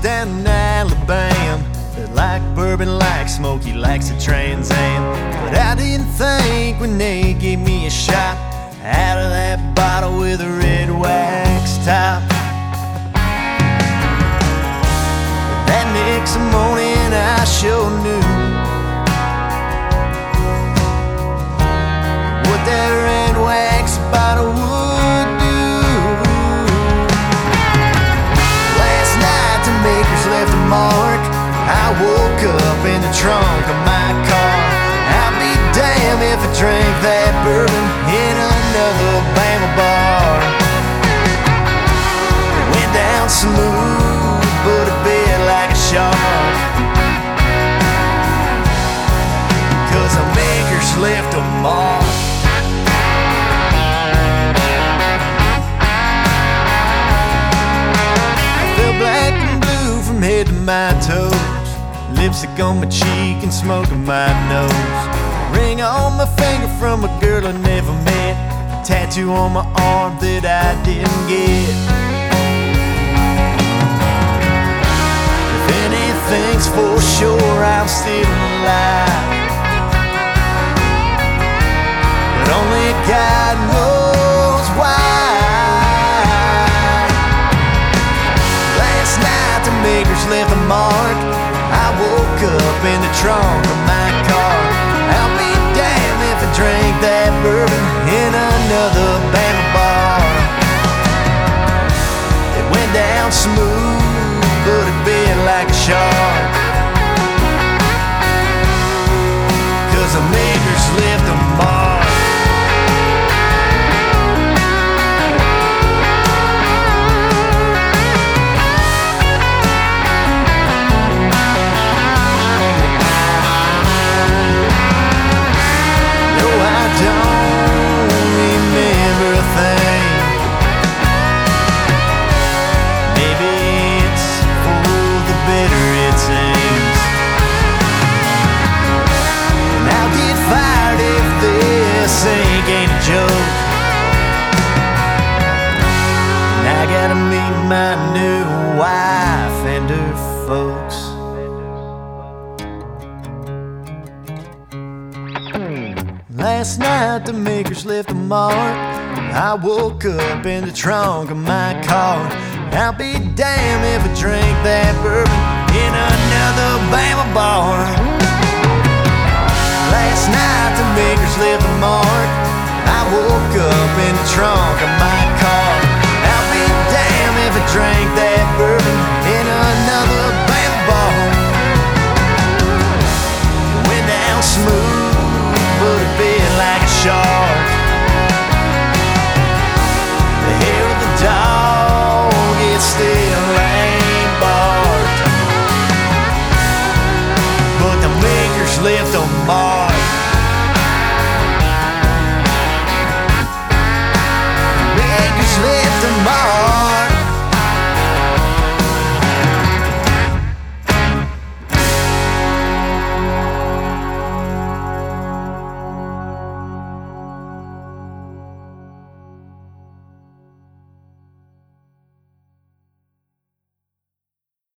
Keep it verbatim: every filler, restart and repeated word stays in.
down in Alabama that like bourbon, like smoky, likes a Trans Am. But I didn't think when they gave me a shot out of that bottle with a red wax top that next morning I sure knew what that red wax bottle would do. Last night the makers left a mark. I woke up in the trunk of my car. I'll be damned if I drank that bourbon in another Bama bar. It went down smooth, but a bit like a shark, 'cause the makers left a mark. I feel black and blue from head to my toes, lipstick on my cheek and smoke on my nose, ring on my finger from a girl I never met, tattoo on my arm that I didn't get. If anything's for sure, I'm still alive, but only God knows why. Last night the makers left a mark. I woke up in the trunk of my car. I'll be damned if I drank that bourbon in another Bama bar. It went down smooth, but a bit like a shark, 'cause the makers left a mark. I gotta meet my new wife and her folks. Last night the makers left a mark. I woke up in the trunk of my car. I'll be damned if I drink that bourbon in another Bama bar. Last night the makers left a mark. I woke up in the trunk of my car.